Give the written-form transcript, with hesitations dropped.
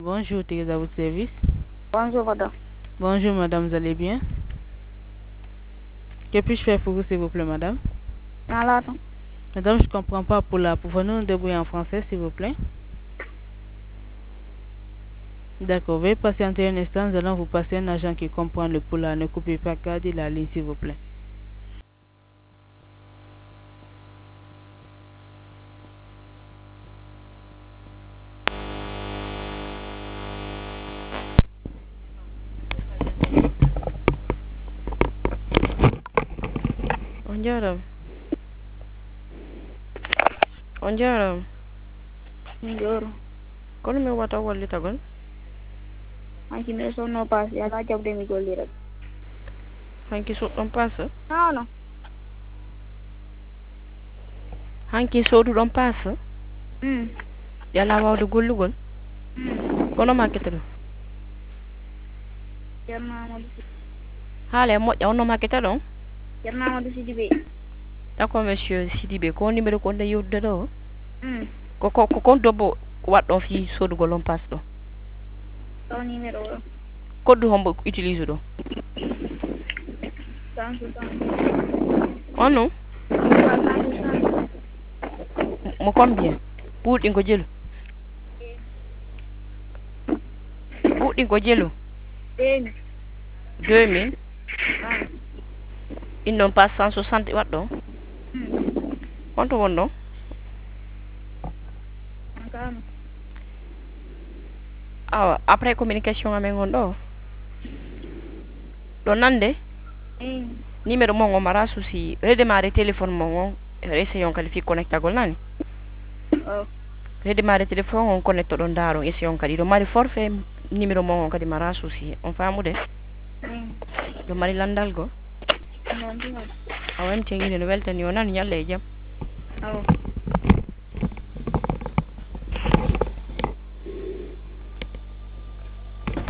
Bonjour, Thérèse à votre service. Bonjour, madame. Bonjour, madame, vous allez bien? Que puis-je faire pour vous, s'il vous plaît, madame? Malade. Madame, je ne comprends pas pour là. Pouvez-nous nous débrouiller en français, s'il vous plaît? D'accord, veuillez patienter un instant. Nous allons vous passer un agent qui comprend le poula. Ne coupez pas, gardez la ligne, s'il vous plaît. On jaram. Njoro. Kono mi wata walli tagon. Anki me so no pass ya la jabde mi golli rek. Hanki so don passa. No. Hanki sodu don passa. Yalla wawde gollugol. Kono marketer. Yerna mo Haale moƴƴa onno marketer don. Yerna mo Sidibé. D'accord monsieur Sidibé ko numéro ko nde yewtude do. Mm. Ko kon dobbo wadɗon fi sodugol on passe ɗo. Ɗo numéro o. Koddu hombo utilise ɗo. On non? Mo combien? Ɓuuɗɗi ko jelu. Ɓuuɗɗi ko jelu. 2000. Il non passe 160 waɗɗo. Honto wonɗo? Awa après communication amen on ɗo. Ɗo nande? Numéro mon on mara souci redémarrer téléphone mon on essayons kadi fi connectagol nani. Redémarrer téléphone on connecte ɗon daaro essayons kadi ɗo mari forfait numéro mon on kadi mara souci on famude. Ɗo mari landal go. Awam tengine no weltani o nan nyalle e jam.